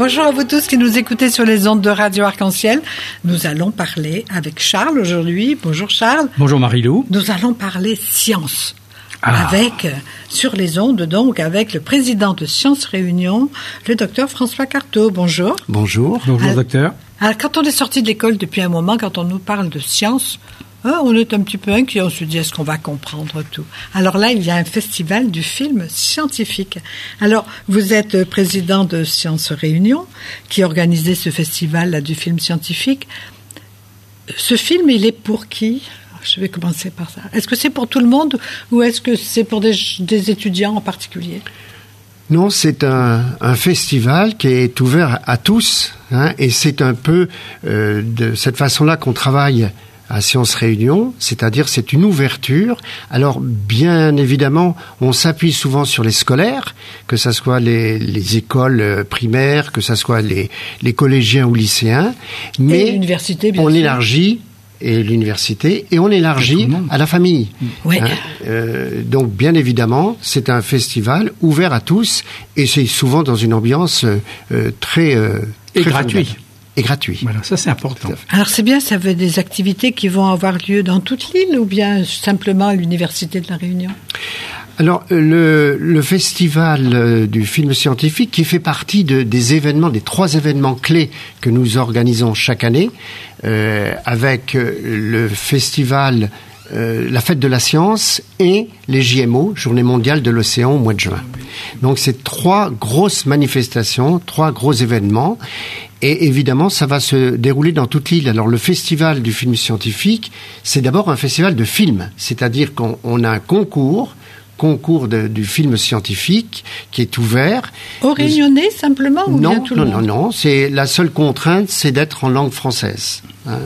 Bonjour à vous tous qui nous écoutez sur les ondes de Radio Arc-en-Ciel. Nous allons parler avec Charles aujourd'hui. Bonjour Charles. Bonjour Marie-Lou. Nous allons parler science. Sur les ondes, donc, avec le président de Sciences Réunion, le docteur François Carteau. Bonjour. Bonjour. Bonjour docteur. Alors, quand on est sorti de l'école depuis un moment, quand on nous parle de science, on est un petit peu inquiet, on se dit est-ce qu'on va comprendre tout. Alors là, il y a un festival du film scientifique. Alors, vous êtes président de Sciences Réunion, qui organisait ce festival là, du film scientifique. Ce film, il est pour qui ? Je vais commencer par ça. Est-ce que c'est pour tout le monde ou est-ce que c'est pour des étudiants en particulier ? Non, c'est un festival qui est ouvert à tous, et c'est un peu de cette façon-là qu'on travaille à Sciences Réunion, c'est-à-dire c'est une ouverture. Alors bien évidemment, on s'appuie souvent sur les scolaires, que ce soit les écoles primaires, que ce soit les collégiens ou lycéens, mais l'université, bien on sûr. Élargit et l'université, et on élargit à la famille. Oui. Donc, bien évidemment, c'est un festival ouvert à tous, et c'est souvent dans une ambiance très gratuit. Et gratuit. Voilà, ça c'est important. Alors c'est bien, ça veut des activités qui vont avoir lieu dans toute l'île ou bien simplement à l'Université de la Réunion ? Alors, le festival du film scientifique qui fait partie des événements, des 3 événements clés que nous organisons chaque année, avec le festival, la fête de la science et les JMO, Journée mondiale de l'océan au mois de juin. Donc, c'est 3 grosses manifestations, 3 gros événements. Et évidemment, ça va se dérouler dans toute l'île. Alors, le festival du film scientifique, c'est d'abord un festival de films. C'est-à-dire qu'on a un concours du film scientifique qui est ouvert. Aux Réunionnais simplement ou bien tout le monde ? Non. C'est la seule contrainte, c'est d'être en langue française.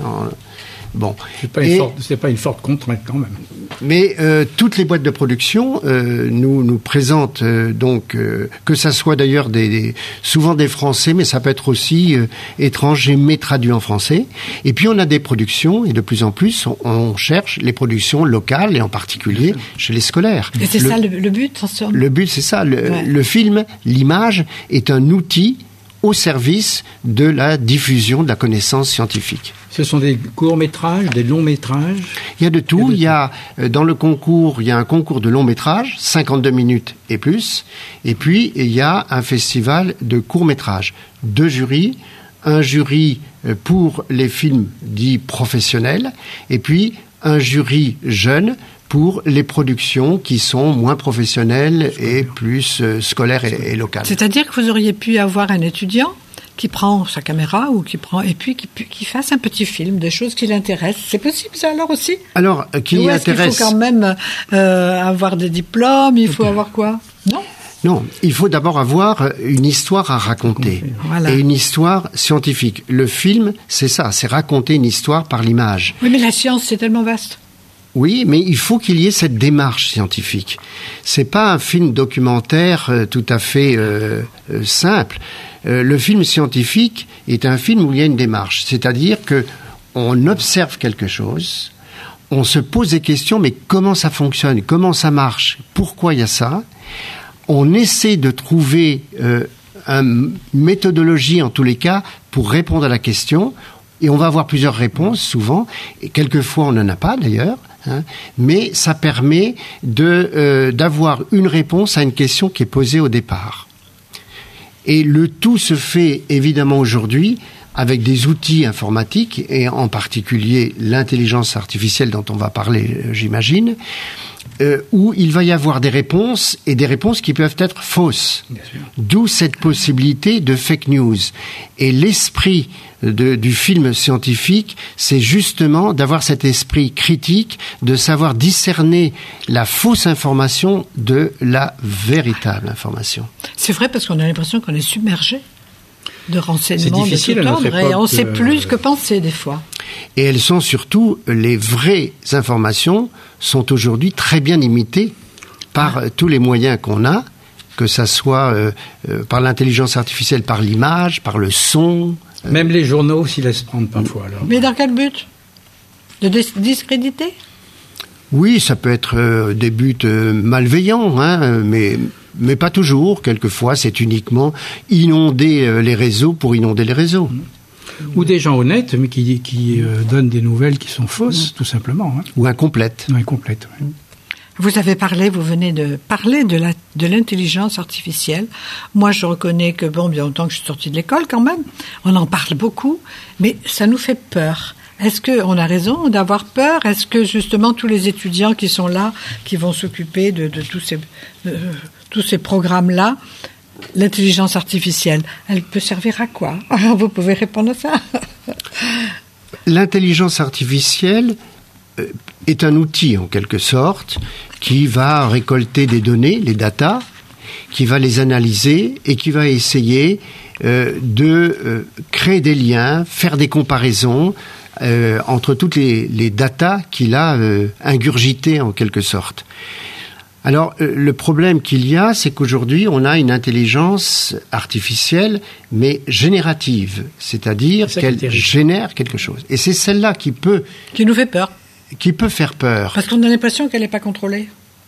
Bon. C'est pas une forte contrainte quand même. Mais toutes les boîtes de production nous présentent donc que ça soit d'ailleurs souvent des Français, mais ça peut être aussi étrangers mais traduits en français. Et puis on a des productions et de plus en plus on cherche les productions locales et en particulier chez les scolaires. Et c'est ça le but, en somme ? Le but, c'est ça. Le film, l'image est un outil au service de la diffusion de la connaissance scientifique. Ce sont des courts-métrages, des longs-métrages ? Il y a de tout. Dans le concours, il y a un concours de longs-métrages, 52 minutes et plus. Et puis, il y a un festival de courts-métrages. 2 jurys. Un jury pour les films dits professionnels. Et puis, un jury jeune pour les productions qui sont moins professionnelles et plus scolaires et locales. C'est-à-dire que vous auriez pu avoir un étudiant qui prend sa caméra et puis qui fasse un petit film, des choses qui l'intéressent. C'est possible ça alors aussi ? Alors, qui intéresse... Il faut quand même avoir des diplômes, il faut avoir quoi ? Non, il faut d'abord avoir une histoire à raconter. Voilà. Et une histoire scientifique. Le film, c'est ça, c'est raconter une histoire par l'image. Oui, mais la science, c'est tellement vaste. Oui, mais il faut qu'il y ait cette démarche scientifique. C'est pas un film documentaire tout à fait simple. Le film scientifique est un film où il y a une démarche, c'est-à-dire que on observe quelque chose, on se pose des questions, mais comment ça fonctionne, comment ça marche, pourquoi il y a ça. On essaie de trouver une méthodologie en tous les cas pour répondre à la question. Et on va avoir plusieurs réponses souvent, et quelquefois on n'en a pas d'ailleurs, mais ça permet d'avoir une réponse à une question qui est posée au départ. Et le tout se fait évidemment aujourd'hui avec des outils informatiques, et en particulier l'intelligence artificielle dont on va parler, j'imagine, où il va y avoir des réponses, et des réponses qui peuvent être fausses. D'où cette possibilité de fake news. Et l'esprit du film scientifique, c'est justement d'avoir cet esprit critique, de savoir discerner la fausse information de la véritable information. C'est vrai, parce qu'on a l'impression qu'on est submergé de renseignements de tout ordre, et on ne sait plus que penser des fois. Et elles sont surtout, les vraies informations sont aujourd'hui très bien imitées par tous les moyens qu'on a, que ça soit par l'intelligence artificielle, par l'image, par le son. Même les journaux s'y laissent prendre parfois. Alors. Mais dans quel but ? De discréditer ? Oui, ça peut être des buts malveillants, mais mais pas toujours. Quelquefois, c'est uniquement inonder les réseaux pour inonder les réseaux. Ou des gens honnêtes, mais qui donnent des nouvelles qui sont fausses, tout simplement. Hein. Ou incomplètes. Incomplètes, oui. Vous venez de parler de l'intelligence artificielle. Moi, je reconnais que, bien longtemps que je suis sortie de l'école quand même, on en parle beaucoup, mais ça nous fait peur. Est-ce qu'on a raison d'avoir peur? Est-ce que justement tous les étudiants qui sont là, qui vont s'occuper de tous ces programmes-là, l'intelligence artificielle, elle peut servir à quoi? Vous pouvez répondre à ça. L'intelligence artificielle est un outil, en quelque sorte, qui va récolter des données, les data, qui va les analyser et qui va essayer de créer des liens, faire des comparaisons entre toutes les datas qu'il a ingurgitées, en quelque sorte. Alors, le problème qu'il y a, c'est qu'aujourd'hui, on a une intelligence artificielle, mais générative, c'est-à-dire qu'elle génère quelque chose. Et c'est celle-là qui nous fait peur. Qui peut faire peur. Parce qu'on a l'impression qu'elle n'est pas contrôlée.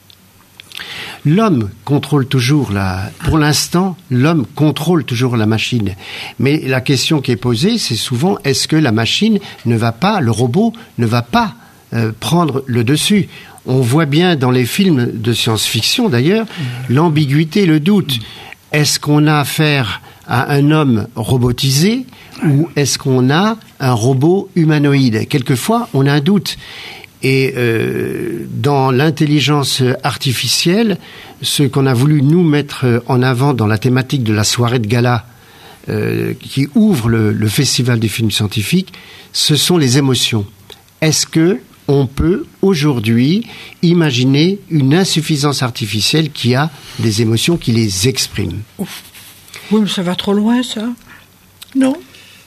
L'homme contrôle toujours pour l'instant, l'homme contrôle toujours la machine. Mais la question qui est posée, c'est souvent, est-ce que la machine le robot ne va pas prendre le dessus? On voit bien dans les films de science-fiction, d'ailleurs, l'ambiguïté, le doute. Est-ce qu'on a affaire à un homme robotisé ou est-ce qu'on a un robot humanoïde? Quelquefois, on a un doute. Et dans l'intelligence artificielle, ce qu'on a voulu nous mettre en avant dans la thématique de la soirée de gala qui ouvre le festival des films scientifiques, ce sont les émotions. Est-ce que on peut aujourd'hui imaginer une insuffisance artificielle qui a des émotions, qui les exprime? Ouf. Oui, mais ça va trop loin, ça. Non?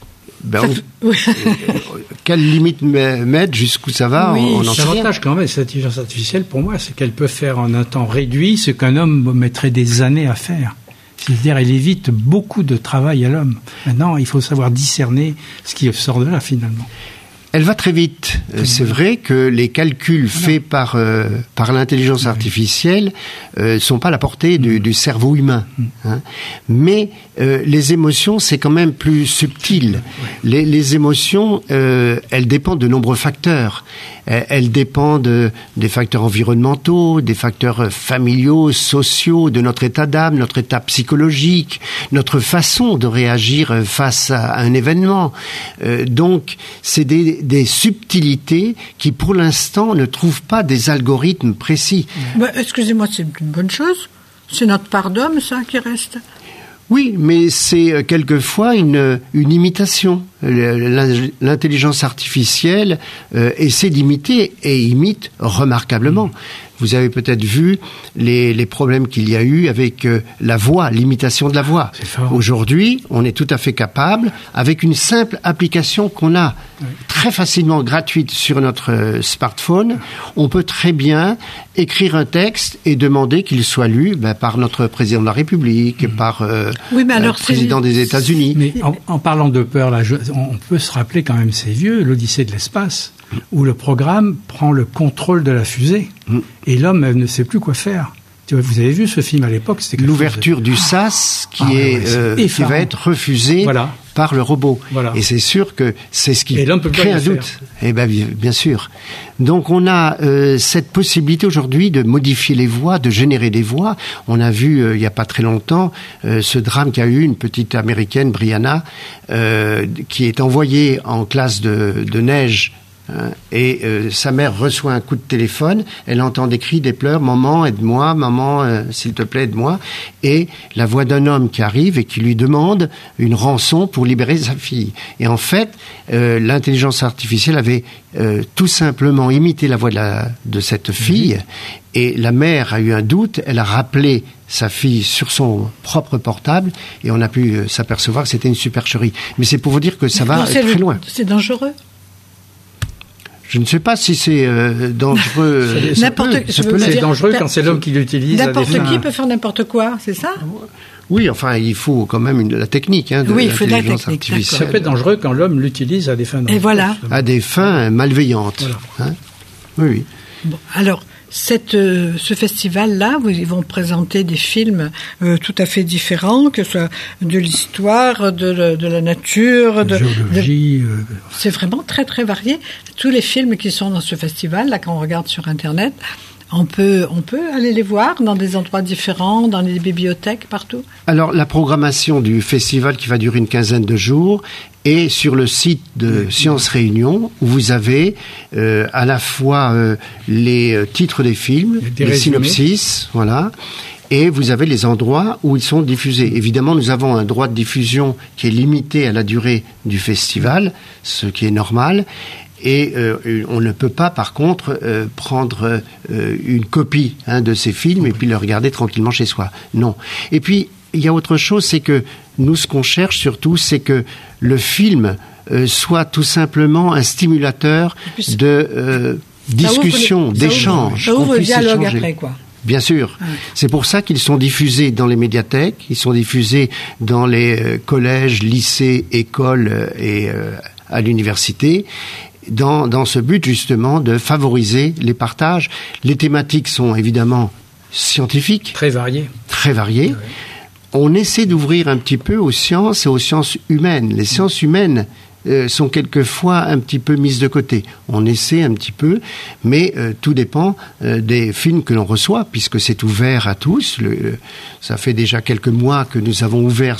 Quelle limite mettre, jusqu'où ça va, oui, on en sait rien. L'avantage quand même de cette intelligence artificielle, pour moi, c'est qu'elle peut faire en un temps réduit ce qu'un homme mettrait des années à faire. C'est-à-dire, elle évite beaucoup de travail à l'homme. Maintenant, il faut savoir discerner ce qui sort de là, finalement. Elle va très vite. C'est vrai que les calculs faits par l'intelligence artificielle sont pas à la portée du cerveau humain. Hein. Mais les émotions, c'est quand même plus subtil. Les émotions, elles dépendent de nombreux facteurs. Elles dépendent des facteurs environnementaux, des facteurs familiaux, sociaux, de notre état d'âme, notre état psychologique, notre façon de réagir face à un événement. Donc, c'est des subtilités qui, pour l'instant, ne trouvent pas des algorithmes précis. Excusez-moi, c'est une bonne chose. C'est notre part d'homme, ça, qui reste. Oui, mais c'est quelquefois une imitation. L'intelligence artificielle essaie d'imiter et imite remarquablement. Vous avez peut-être vu les problèmes qu'il y a eu avec la voix, l'imitation de la voix. Aujourd'hui, on est tout à fait capable, avec une simple application qu'on a très facilement gratuite sur notre smartphone, on peut très bien écrire un texte et demander qu'il soit lu par notre président de la République, par le président des États-Unis. Mais en parlant de peur, là, on peut se rappeler quand même, c'est vieux, l'Odyssée de l'espace, où le programme prend le contrôle de la fusée et l'homme ne sait plus quoi faire. Vous avez vu ce film à l'époque, c'était l'ouverture du SAS qui va être refusée par le robot. Voilà. Et c'est sûr que c'est ce qui crée un doute. Et bien sûr. Donc on a cette possibilité aujourd'hui de modifier les voix, de générer des voix. On a vu il y a pas très longtemps ce drame qu'a eu une petite américaine, Brianna, qui est envoyée en classe de neige. Et sa mère reçoit un coup de téléphone, elle entend des cris, des pleurs, maman aide-moi, maman s'il te plaît aide-moi, et la voix d'un homme qui arrive et qui lui demande une rançon pour libérer sa fille. Et en fait, l'intelligence artificielle avait tout simplement imité la voix de cette fille, et la mère a eu un doute, elle a rappelé sa fille sur son propre portable, et on a pu s'apercevoir que c'était une supercherie. Mais c'est pour vous dire que ça va très loin. C'est dangereux. Je ne sais pas si c'est dangereux. C'est dangereux quand c'est l'homme qui l'utilise. N'importe qui peut faire n'importe quoi, c'est ça? Oui, enfin, il faut quand même la technique de l'intelligence artificielle. Ça peut être dangereux quand l'homme l'utilise à des fins dangereuses. Et voilà. À des fins malveillantes. Voilà. Hein? Oui. Bon, alors, ce festival-là, ils vont présenter des films tout à fait différents, que ce soit de l'histoire, de la nature, de géologie. C'est vraiment très très varié. Tous les films qui sont dans ce festival, là, quand on regarde sur Internet, on peut aller les voir dans des endroits différents, dans les bibliothèques, partout. Alors, la programmation du festival qui va durer une quinzaine de jours est sur le site de Sciences Réunion, où vous avez à la fois les titres des films, les synopsis, voilà, et vous avez les endroits où ils sont diffusés. Évidemment, nous avons un droit de diffusion qui est limité à la durée du festival, ce qui est normal. Et on ne peut pas, par contre, prendre une copie de ces films et puis le regarder tranquillement chez soi. Non. Et puis, il y a autre chose, c'est que nous, ce qu'on cherche surtout, c'est que le film soit tout simplement un stimulateur de discussion, d'échange. Ça ouvre le dialogue après, quoi. Bien sûr. C'est pour ça qu'ils sont diffusés dans les médiathèques, ils sont diffusés dans les collèges, lycées, écoles et à l'université. Dans ce but, justement, de favoriser les partages. Les thématiques sont évidemment scientifiques. Très variées. Très variées. Oui. On essaie d'ouvrir un petit peu aux sciences et aux sciences humaines. Les sciences humaines sont quelquefois un petit peu mises de côté. On essaie un petit peu, mais tout dépend des films que l'on reçoit, puisque c'est ouvert à tous. Ça fait déjà quelques mois que nous avons ouvert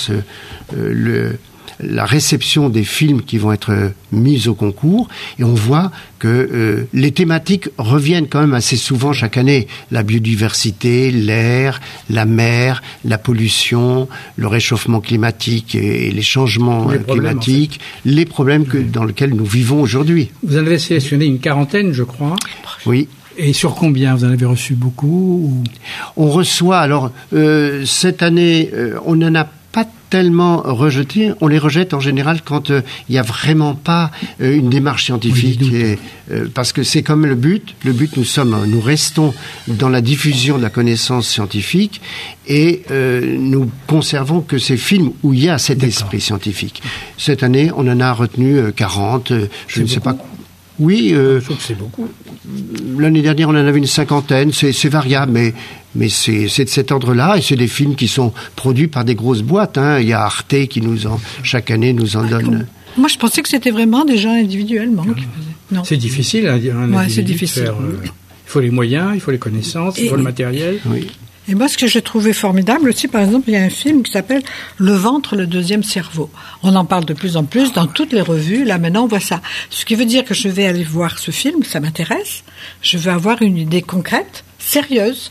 la réception des films qui vont être mis au concours, et on voit que les thématiques reviennent quand même assez souvent chaque année. La biodiversité, l'air, la mer, la pollution, le réchauffement climatique et les changements climatiques, en fait. Les problèmes dans lesquels nous vivons aujourd'hui. Vous en avez sélectionné une quarantaine, je crois. Oui. Et sur combien? Vous en avez reçu beaucoup ou... On reçoit, alors, cette année, on n'en a pas tellement rejeté. On les rejette en général quand il n'y a vraiment pas une démarche scientifique. Oui, parce que c'est comme le but. Le but, nous restons dans la diffusion de la connaissance scientifique et nous conservons que ces films où il y a cet esprit scientifique. Cette année, on en a retenu 40. Je ne sais pas. Oui. Je trouve que c'est beaucoup. L'année dernière, on en avait une cinquantaine. C'est variable, mais c'est de cet ordre-là, et c'est des films qui sont produits par des grosses boîtes. Il y a Arte qui chaque année nous en donne. Moi, je pensais que c'était vraiment des gens individuellement qui faisaient. Non. C'est difficile à dire. C'est difficile. Il faut les moyens, il faut les connaissances, il faut le matériel. Oui. Et moi, ce que j'ai trouvé formidable aussi, par exemple, il y a un film qui s'appelle Le ventre, le deuxième cerveau. On en parle de plus en plus dans toutes les revues. Là, maintenant, on voit ça. Ce qui veut dire que je vais aller voir ce film, ça m'intéresse. Je veux avoir une idée concrète, sérieuse.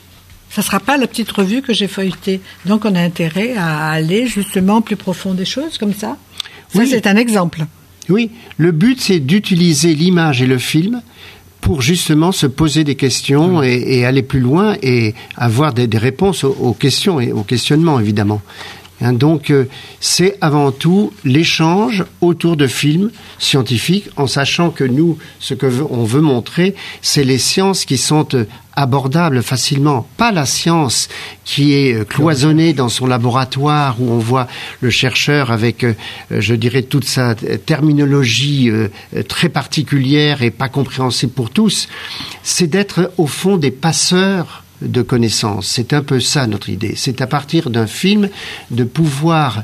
Ça sera pas la petite revue que j'ai feuilletée. Donc, on a intérêt à aller justement plus profond des choses, comme ça. Ça, c'est un exemple. Oui. Le but, c'est d'utiliser l'image et le film pour justement se poser des questions et aller plus loin et avoir des réponses aux questions et aux questionnements, évidemment. Donc, c'est avant tout l'échange autour de films scientifiques, en sachant que nous, ce qu'on veut montrer, c'est les sciences qui sont abordables facilement. Pas la science qui est cloisonnée dans son laboratoire, où on voit le chercheur avec, je dirais, toute sa terminologie très particulière et pas compréhensible pour tous. C'est d'être, au fond, des passeurs de connaissances. C'est un peu ça notre idée. C'est à partir d'un film de pouvoir,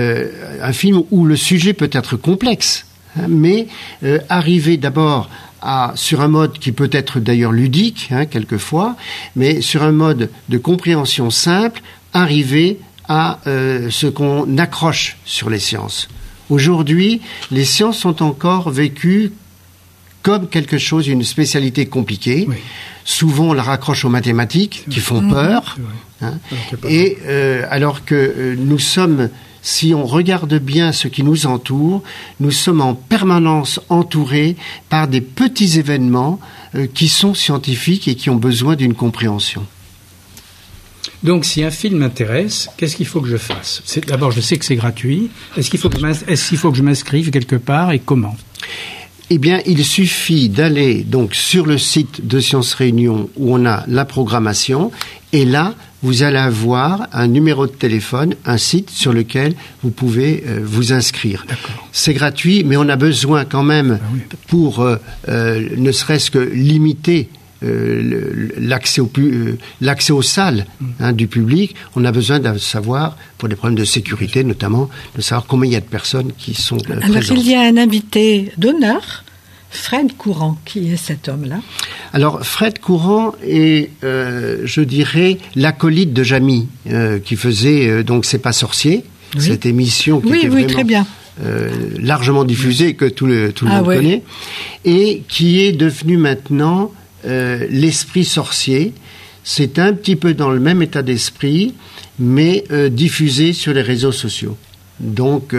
un film où le sujet peut être complexe, mais arriver d'abord sur un mode qui peut être d'ailleurs ludique, quelquefois, mais sur un mode de compréhension simple, arriver à ce qu'on accroche sur les sciences. Aujourd'hui, les sciences sont encore vécues comme quelque chose, une spécialité compliquée. Oui. Souvent, on la raccroche aux mathématiques, qui font peur. Et alors que nous sommes, si on regarde bien ce qui nous entoure, nous sommes en permanence entourés par des petits événements qui sont scientifiques et qui ont besoin d'une compréhension. Donc, si un film m'intéresse, qu'est-ce qu'il faut que je fasse? D'abord, je sais que c'est gratuit. Est-ce qu'il faut que je m'inscrive quelque part et comment? Eh bien, il suffit d'aller donc sur le site de Sciences Réunion où on a la programmation, et là, vous allez avoir un numéro de téléphone, un site sur lequel vous pouvez vous inscrire. D'accord. C'est gratuit, mais on a besoin quand même, pour ne serait-ce que limiter l'accès aux salles du public. On a besoin de savoir, pour des problèmes de sécurité notamment, de savoir combien il y a de personnes qui sont présentes. Alors il y a un invité d'honneur, Fred Courant. Qui est cet homme-là? Alors Fred Courant est, je dirais, l'acolyte de Jamy, qui faisait donc C'est pas sorcier, cette émission qui était vraiment très bien. Largement diffusée, que tout le monde connaît, et qui est devenu maintenant l'esprit sorcier. C'est un petit peu dans le même état d'esprit, mais diffusé sur les réseaux sociaux. Donc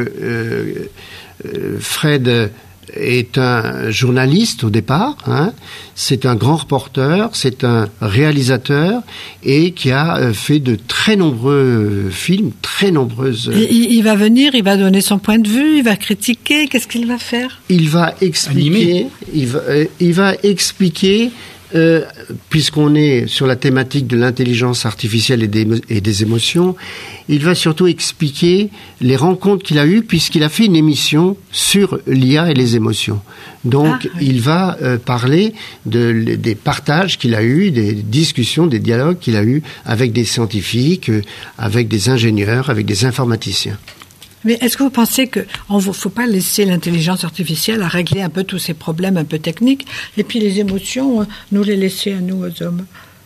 Fred est un journaliste au départ, c'est un grand reporter, c'est un réalisateur et qui a fait de très nombreux films, très nombreuses... Il va venir, il va donner son point de vue, il va critiquer, qu'est-ce qu'il va faire? Il va expliquer, il va expliquer, puisqu'on est sur la thématique de l'intelligence artificielle et des émotions, il va surtout expliquer les rencontres qu'il a eues, puisqu'il a fait une émission sur l'IA et les émotions. Donc, il va parler des partages qu'il a eus, des discussions, des dialogues qu'il a eus avec des scientifiques, avec des ingénieurs, avec des informaticiens. Mais est-ce que vous pensez qu'il ne faut pas laisser l'intelligence artificielle à régler un peu tous ces problèmes un peu techniques, et puis les émotions, nous les laisser à nous, aux hommes?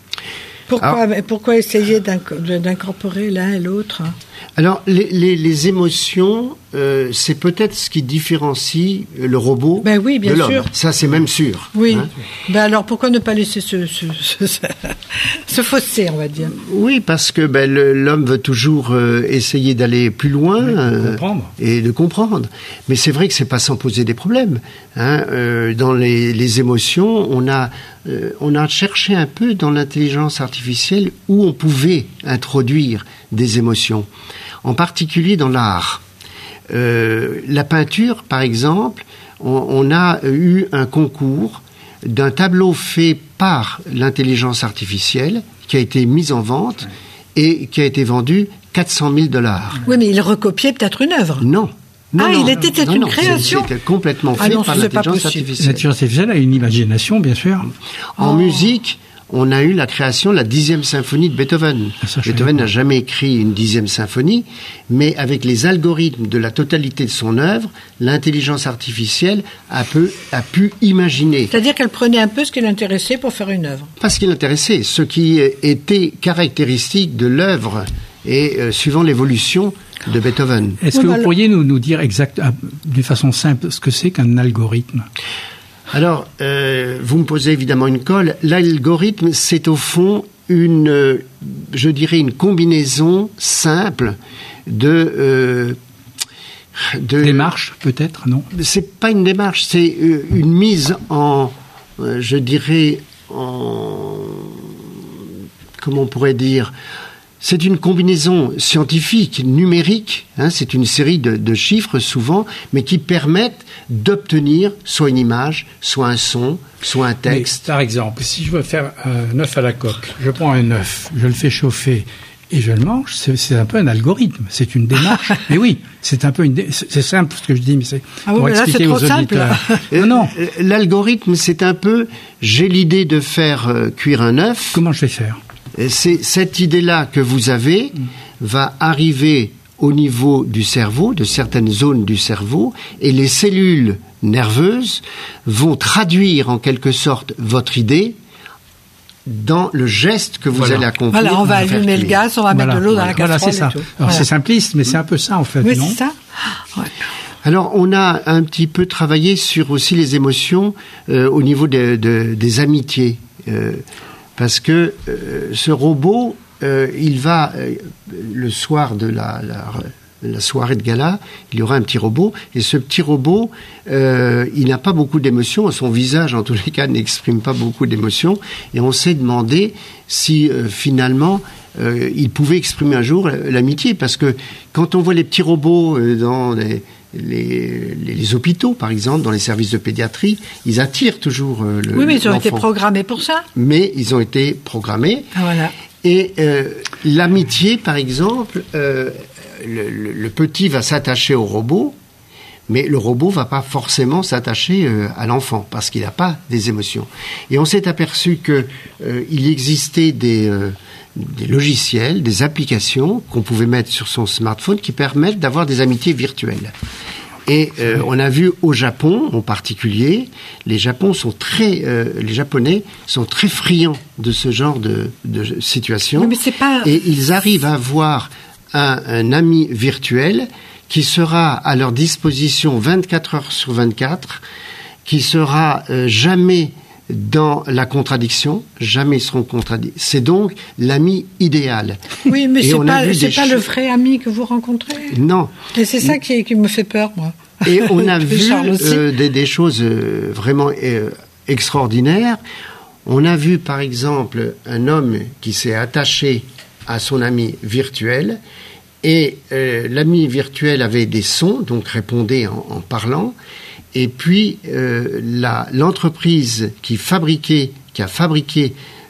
Pourquoi essayer d'incorporer l'un et l'autre? Alors, les émotions, c'est peut-être ce qui différencie le robot de l'homme. Sûr. Ça, c'est même sûr. Oui. Alors, pourquoi ne pas laisser ce fossé, on va dire? Oui, parce que l'homme veut toujours essayer d'aller plus loin et de comprendre. Mais c'est vrai que c'est pas sans poser des problèmes. Dans les émotions, on a cherché un peu dans l'intelligence artificielle où on pouvait introduire des émotions, en particulier dans l'art. La peinture, par exemple, on a eu un concours d'un tableau fait par l'intelligence artificielle qui a été mis en vente et qui a été vendu $400,000. Oui, mais il recopiait peut-être une œuvre. Non. C'était une création. C'était complètement fait par l'intelligence artificielle. L'intelligence artificielle a une imagination, bien sûr. En musique, on a eu la création de la 10e symphonie de Beethoven. Beethoven n'a jamais écrit une 10e symphonie, mais avec les algorithmes de la totalité de son œuvre, l'intelligence artificielle a pu imaginer. C'est-à-dire qu'elle prenait un peu ce qui l'intéressait pour faire une œuvre. Pas ce qui l'intéressait, ce qui était caractéristique de l'œuvre et suivant l'évolution de Beethoven. Est-ce que vous pourriez nous dire d'une façon simple ce que c'est qu'un algorithme? Alors, vous me posez évidemment une colle. L'algorithme, c'est au fond une combinaison simple de démarche, peut-être, non? C'est pas une démarche, c'est une mise comment on pourrait dire? C'est une combinaison scientifique, numérique, c'est une série de chiffres souvent, mais qui permettent d'obtenir soit une image, soit un son, soit un texte. Mais, par exemple, si je veux faire un œuf à la coque, je prends un œuf, je le fais chauffer et je le mange, c'est un peu un algorithme, c'est une démarche. Mais oui, c'est un peu c'est simple ce que je dis, mais c'est pour expliquer aux auditeurs. Non. L'algorithme, c'est un peu, j'ai l'idée de faire cuire un œuf. Comment je vais faire? C'est cette idée-là que vous avez va arriver au niveau du cerveau, de certaines zones du cerveau, et les cellules nerveuses vont traduire en quelque sorte votre idée dans le geste que vous allez accomplir. Voilà, on va allumer le gaz, on va mettre de l'eau dans la casserole. Voilà, c'est ça. Alors c'est simpliste, mais c'est un peu ça en fait, oui, non? C'est ça. Ouais. Alors, on a un petit peu travaillé sur aussi les émotions au niveau des amitiés. Parce que ce robot, il va, le soir de la soirée de gala, il y aura un petit robot, et ce petit robot, il n'a pas beaucoup d'émotions, son visage en tous les cas n'exprime pas beaucoup d'émotions, et on s'est demandé si finalement il pouvait exprimer un jour l'amitié, parce que quand on voit les petits robots dans les hôpitaux, par exemple, dans les services de pédiatrie, ils attirent toujours Oui, mais ils ont été programmés pour ça. Mais ils ont été programmés. Ah, voilà. Et l'amitié, par exemple, le petit va s'attacher au robot, Mais le robot va pas forcément s'attacher à l'enfant parce qu'il n'a pas des émotions. Et on s'est aperçu que il existait des logiciels, des applications qu'on pouvait mettre sur son smartphone qui permettent d'avoir des amitiés virtuelles. Et on a vu au Japon, en particulier, les Japonais sont très friands de ce genre de situation. Oui, mais c'est pas... Et ils arrivent à avoir un ami virtuel qui sera à leur disposition 24 heures sur 24, qui sera jamais dans la contradiction, jamais ils seront contradits. C'est donc l'ami idéal. Oui, mais c'est pas le vrai ami que vous rencontrez. Non. Et c'est ça qui me fait peur, moi. Et on a vu des choses vraiment extraordinaires. On a vu, par exemple, un homme qui s'est attaché à son ami virtuel, et l'ami virtuel avait des sons, donc répondait en parlant. Et puis, l'entreprise qui a fabriqué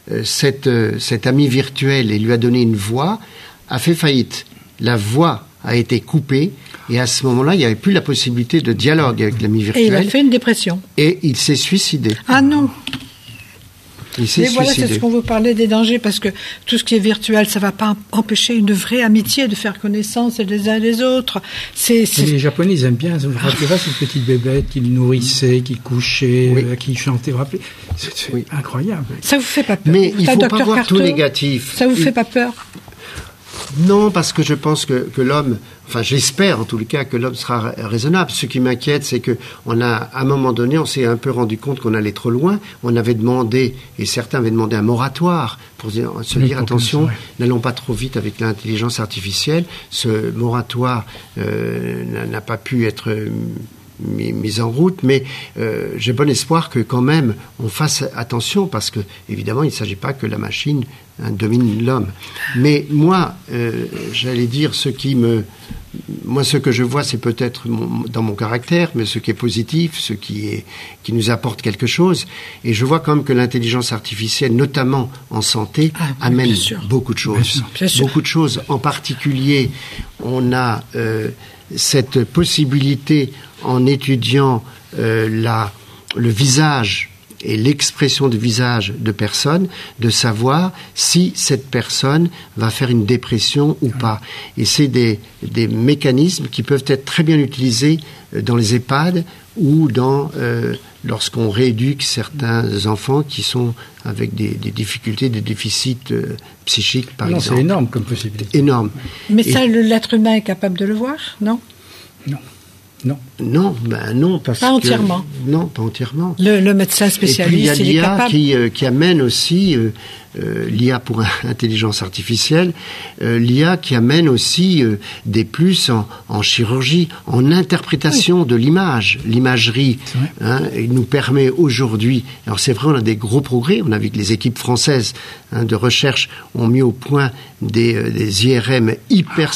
cet ami virtuel et lui a donné une voix, a fait faillite. La voix a été coupée, et à ce moment-là, il n'y avait plus la possibilité de dialogue avec l'ami virtuel. Et il a fait une dépression. Et il s'est suicidé. Ah non! Il s'est Mais voilà, suicidé. c'est ce qu'on veut parler des dangers, parce que tout ce qui est virtuel, ça ne va pas empêcher une vraie amitié de faire connaissance les uns des autres. Les Japonais, ils aiment bien. Vous vous rappelez pas cette petite bébête qu'ils nourrissaient, qu'ils couchaient, oui. qui chantait. Vous vous rappelez ? C'est oui. incroyable. Ça vous fait pas peur? Mais il ne faut pas voir tout négatif. Ça vous fait pas peur? Non, parce que je pense que l'homme, enfin j'espère en tous les cas que l'homme sera raisonnable. Ce qui m'inquiète, c'est que à un moment donné, on s'est un peu rendu compte qu'on allait trop loin. On avait demandé, et certains avaient demandé un moratoire pour se dire attention, n'allons pas trop vite avec l'intelligence artificielle. Ce moratoire n'a pas pu être mise en route, mais j'ai bon espoir que quand même on fasse attention, parce que évidemment il ne s'agit pas que la machine domine l'homme. Mais moi, j'allais dire ce que je vois, c'est peut-être dans mon caractère, mais ce qui est positif, ce qui nous apporte quelque chose. Et je vois quand même que l'intelligence artificielle, notamment en santé, amène beaucoup de choses. Beaucoup de choses. En particulier, on a cette possibilité, en étudiant le visage et l'expression du visage de personnes, de savoir si cette personne va faire une dépression ou pas. Et c'est des mécanismes qui peuvent être très bien utilisés dans les EHPAD ou lorsqu'on rééduque certains enfants qui sont avec des difficultés, des déficits psychiques, par exemple. C'est énorme comme possibilité. Énorme. Mais ça, l'être humain est capable de le voir, non? Non. Non, parce pas entièrement. Non, pas entièrement. Le médecin spécialiste, et puis, il est capable. qui amène aussi l'IA pour intelligence artificielle, l'IA qui amène aussi des plus en chirurgie, en interprétation de l'image. L'imagerie, il nous permet aujourd'hui, alors c'est vrai, on a des gros progrès, on a vu que les équipes françaises de recherche ont mis au point des IRM hyper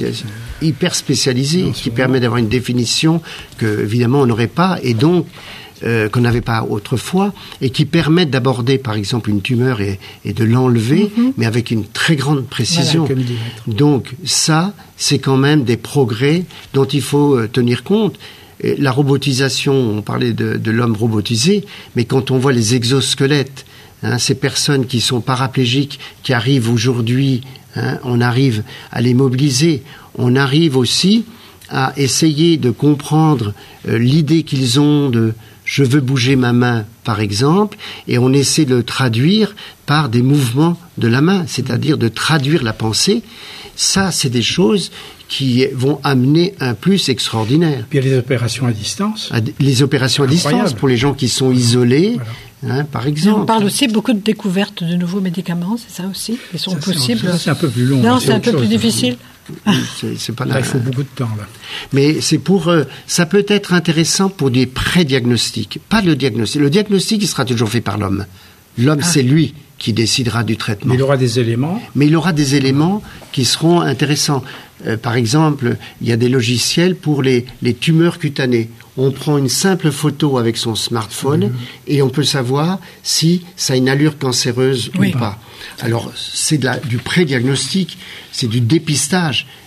spécialisés qui permettent d'avoir une définition que évidemment on n'aurait pas, et donc qu'on n'avait pas autrefois, et qui permettent d'aborder par exemple une tumeur et de l'enlever, mais avec une très grande précision. Voilà, donc ça, c'est quand même des progrès dont il faut tenir compte. Et la robotisation, on parlait de l'homme robotisé, mais quand on voit les exosquelettes, ces personnes qui sont paraplégiques, qui arrivent aujourd'hui, on arrive à les mobiliser, on arrive aussi à essayer de comprendre l'idée qu'ils ont de « je veux bouger ma main », par exemple, et on essaie de le traduire par des mouvements de la main, c'est-à-dire de traduire la pensée. Ça, c'est des choses qui vont amener un plus extraordinaire. Puis il y a les opérations à distance. Les opérations à distance pour les gens qui sont isolés, par exemple. On parle aussi beaucoup de découvertes de nouveaux médicaments, c'est ça aussi? Ils sont possibles. C'est un peu plus long. Non, c'est un peu plus difficile. C'est pas là, il faut beaucoup de temps là. Mais c'est ça peut être intéressant pour des pré-diagnostics, pas le diagnostic. Le diagnostic, il sera toujours fait par l'homme. L'homme, c'est lui qui décidera du traitement. Mais il aura des éléments. Mais il aura des éléments qui seront intéressants. Par exemple, il y a des logiciels pour les tumeurs cutanées. On prend une simple photo avec son smartphone et on peut savoir si ça a une allure cancéreuse ou pas. Alors, c'est du pré-diagnostic, c'est du dépistage.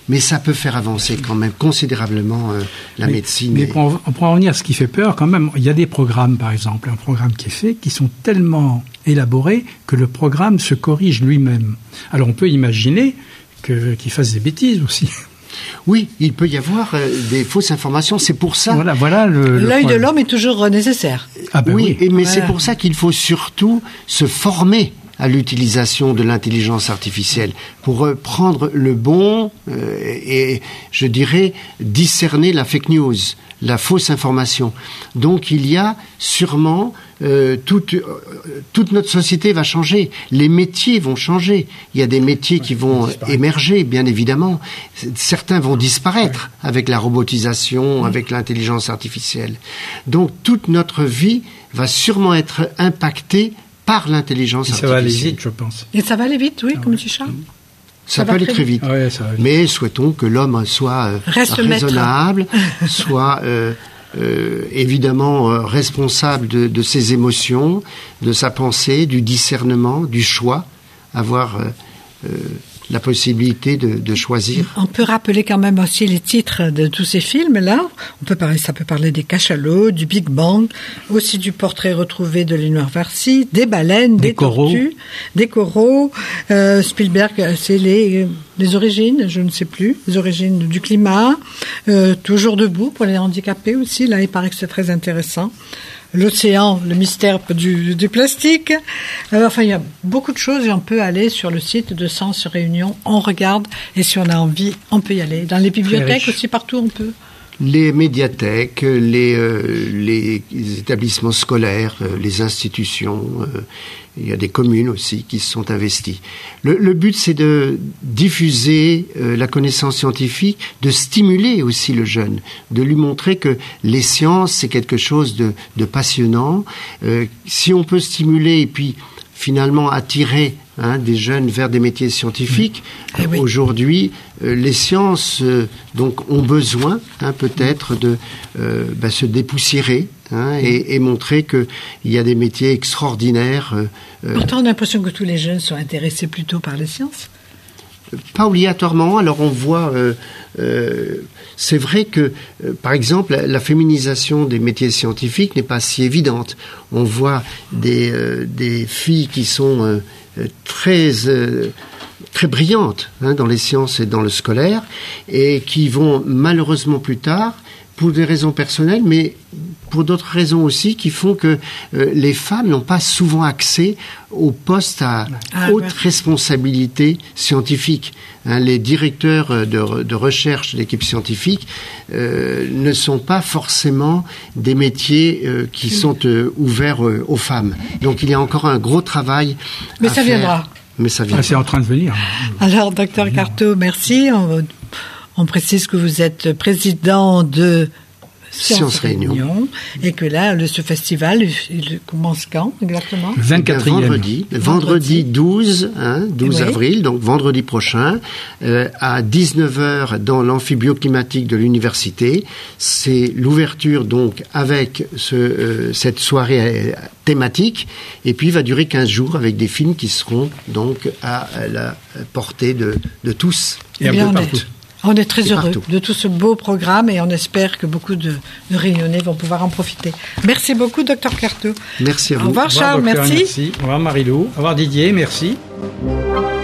mais ça peut faire avancer quand même considérablement la médecine. Mais pour en revenir à ce qui fait peur, quand même, il y a des programmes, par exemple, un programme qui est fait, qui sont tellement élaborés que le programme se corrige lui-même. Alors on peut imaginer qu'il fasse des bêtises aussi. Oui, il peut y avoir des fausses informations, c'est pour ça... Voilà l'œil de l'homme est toujours nécessaire. Ah ben oui, mais c'est pour ça qu'il faut surtout se former à l'utilisation de l'intelligence artificielle pour prendre le bon et, je dirais, discerner la fake news, la fausse information. Donc il y a sûrement... toute notre société va changer, les métiers vont changer, il y a des métiers qui vont émerger, bien évidemment, certains vont disparaître avec la robotisation, avec l'intelligence artificielle. Donc toute notre vie va sûrement être impactée par l'intelligence artificielle. Ça va aller vite, je pense. Et ça va aller vite, oui, comme dit Charles. Ça peut aller très vite. Ouais, ça va vite. Mais souhaitons que l'homme soit raisonnable, soit... évidemment responsable de ses émotions, de sa pensée, du discernement, du choix, avoir la possibilité de choisir. On peut rappeler quand même aussi les titres de tous ces films-là. Ça peut parler des cachalots, du Big Bang, aussi du portrait retrouvé de Léonore Farcy, des baleines, des tortues, des coraux. Spielberg, c'est les origines, je ne sais plus, les origines du climat. Toujours debout pour les handicapés aussi. Là, il paraît que c'est très intéressant. L'océan, le mystère du plastique. Enfin, il y a beaucoup de choses et on peut aller sur le site de Sens Réunion. On regarde et si on a envie, on peut y aller. Dans les bibliothèques aussi, partout on peut. Les médiathèques, les établissements scolaires, les institutions, il y a des communes aussi qui se sont investies. Le but, c'est de diffuser la connaissance scientifique, de stimuler aussi le jeune, de lui montrer que les sciences, c'est quelque chose de passionnant. Si on peut stimuler et puis finalement attirer des jeunes vers des métiers scientifiques. Oui. Aujourd'hui, les sciences donc ont besoin peut-être de se dépoussiérer et montrer qu'il y a des métiers extraordinaires. Pourtant, on a l'impression que tous les jeunes sont intéressés plutôt par les sciences. Pas obligatoirement. Alors on voit, c'est vrai que, par exemple, la féminisation des métiers scientifiques n'est pas si évidente. On voit des filles qui sont très brillantes dans les sciences et dans le scolaire et qui vont malheureusement plus tard, pour des raisons personnelles, mais pour d'autres raisons aussi, qui font que les femmes n'ont pas souvent accès aux postes à haute responsabilité scientifique. Les directeurs de recherche de l'équipe scientifique ne sont pas forcément des métiers qui sont ouverts aux femmes. Donc il y a encore un gros travail à faire. Viendra. Mais ça viendra. C'est en train de venir. Alors, docteur Carteau, merci. On précise que vous êtes président de Sciences Réunion et que là, ce festival, il commence quand exactement ? Le 24e. Vendredi 12 avril, donc vendredi prochain, à 19h dans l'amphibioclimatique de l'université. C'est l'ouverture donc avec cette soirée thématique et puis il va durer 15 jours avec des films qui seront donc à la portée de tous et un peu partout. On est très heureux de tout ce beau programme et on espère que beaucoup de Réunionnais vont pouvoir en profiter. Merci beaucoup, docteur Carteau. Merci à vous. Au revoir, Charles, merci. Au revoir, Marie-Lou. Au revoir, Didier, merci.